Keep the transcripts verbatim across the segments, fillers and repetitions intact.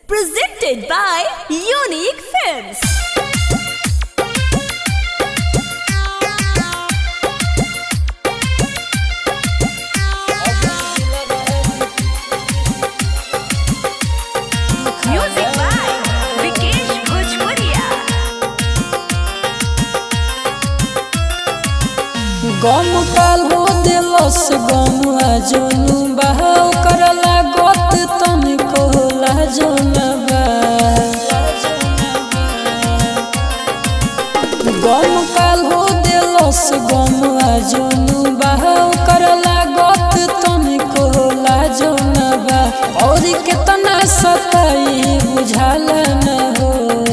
Presented by Unique Films. Music by Vikesh Bhojpuria. गम काल हो दिलस गम आजनु बहाव करला गत तनिको लाजनबा गम काल हो दिलस गम आजनु बहाव करला गत तनिको लाजनबा और कितना सताई बुझाला न हो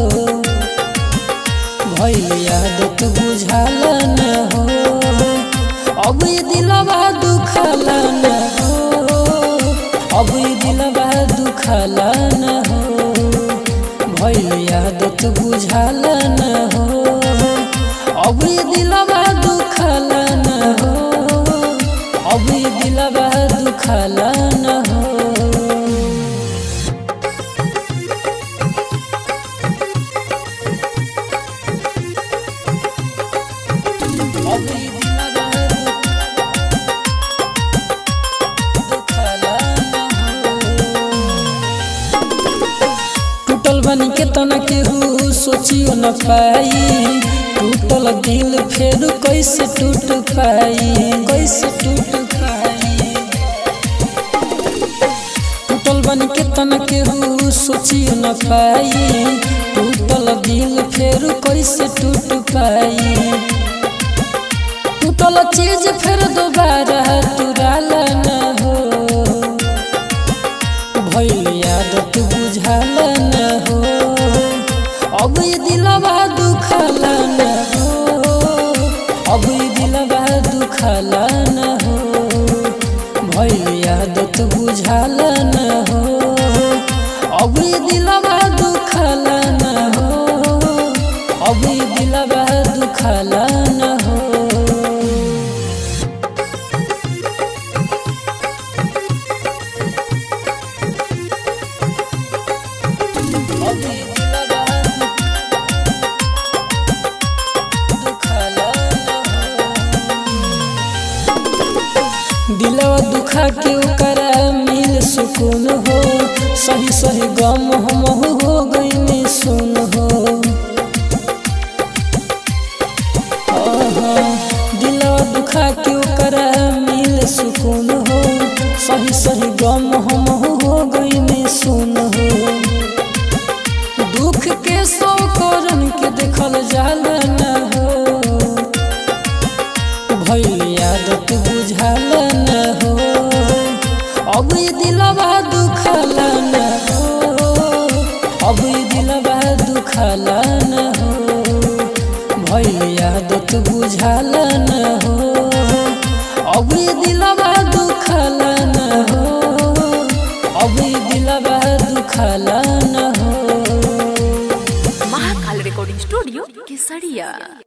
भइल यादत बुझाला न हो अब ये दिलवा दुखला न हो अब ये दिलवा दुखला न हो भइल यादत बुझाला न हो अब ये दिलवा दुखला न हो अब ये दिलवा दुखला न हो टूटल बन के तना केहू सोचियो न पाई टूटल दिल फेर कैसे टूट पाई कैसे टूट पाई टूटल बन के तना केहू सोचियो न पाई टूटल दिल फेर कैसे टूट पाई टूटल चीज फिर दोबारा तुराला न हो भइल यादत बुझाला न हो अब ये दिलवा दुखला न हो अब ये दिलवा दुखला न हो भइल यादत बुझाला न हो अब ये दिलवा दुखला न हो अब ये दिलवा दुखला न हो दिलवा दुखा के ओकरा मिल सुकून हो सही सही गम हम हो गई सुन हो दिलवा दुखा के ओकरा मिल सुकून हो सही सही गम हम हो गई सुन हो दुख के सौ करन के देखल जाला न हो भइल यादत बुझाला न हो अब ये दिलवा दुखला न हो अब ये दिलवा दुखला न हो भइल यादत बुझाला न हो अब ये दिलवा दुखला न हो अब ये दिलवा दुखला न हो Mahakal Recording Studio, Kesaria.